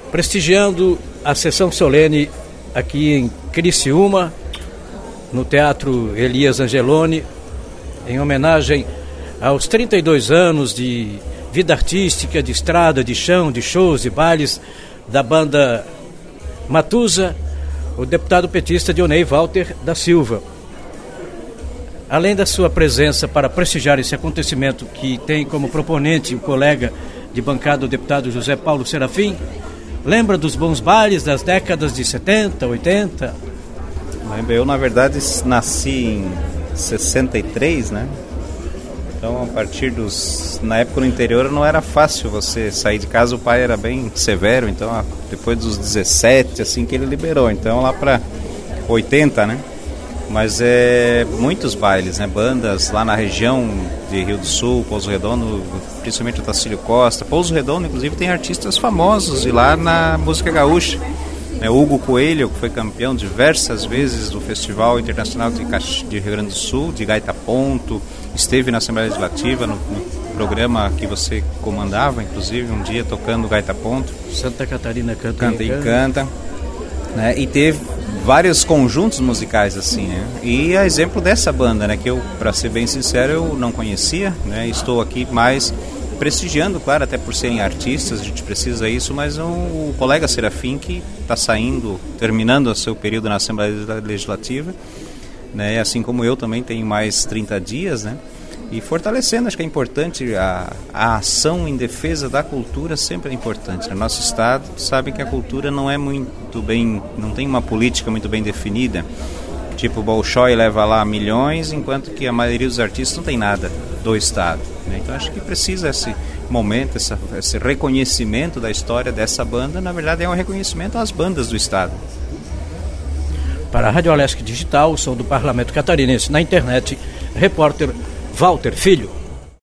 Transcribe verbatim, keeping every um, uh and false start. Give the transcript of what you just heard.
prestigiando a sessão solene aqui em Criciúma, no Teatro Elias Angeloni, em homenagem aos trinta e dois anos de vida artística, de estrada, de chão, de shows e bailes da banda Matusa, o deputado petista Dionei Walter da Silva. Além da sua presença para prestigiar esse acontecimento, que tem como proponente o colega de bancada, o deputado José Paulo Serafim, lembra dos bons bailes das décadas de setenta, oitenta? Eu, na verdade, nasci em sessenta e três, né? Então, a partir dos... Na época, no interior, não era fácil você sair de casa. O pai era bem severo, então, depois dos dezessete, assim, que ele liberou. Então, lá para oitenta, né? Mas é muitos bailes, né? Bandas lá na região de Rio do Sul, Pouso Redondo, principalmente o Tacílio Costa. Pouso Redondo, inclusive, tem artistas famosos de lá na música gaúcha. É, Hugo Coelho, que foi campeão diversas vezes do Festival Internacional de, Cax... de Rio Grande do Sul, de Gaita Ponto, esteve na Assembleia Legislativa, no, no programa que você comandava, inclusive, um dia tocando Gaita Ponto. Santa Catarina Canta, canta e Canta. canta né? E teve vários conjuntos musicais assim, né? E a exemplo dessa banda, né? Que eu, para ser bem sincero, eu não conhecia, né? Estou aqui mais prestigiando, claro, até por serem artistas, a gente precisa isso, mas um, o colega Serafim, que está saindo, terminando o seu período na Assembleia Legislativa, né, assim como eu também tenho mais trinta dias, né, e fortalecendo, acho que é importante, a, a ação em defesa da cultura sempre é importante. No nosso estado, sabe que a cultura não é muito bem, não tem uma política muito bem definida, tipo o Bolshoi leva lá milhões, enquanto que a maioria dos artistas não tem nada do estado, né? Então acho que precisa esse momento, essa, esse reconhecimento da história dessa banda. Na verdade é um reconhecimento às bandas do estado. Para a Rádio Alesc Digital, o som do Parlamento Catarinense na internet, repórter Walter Filho.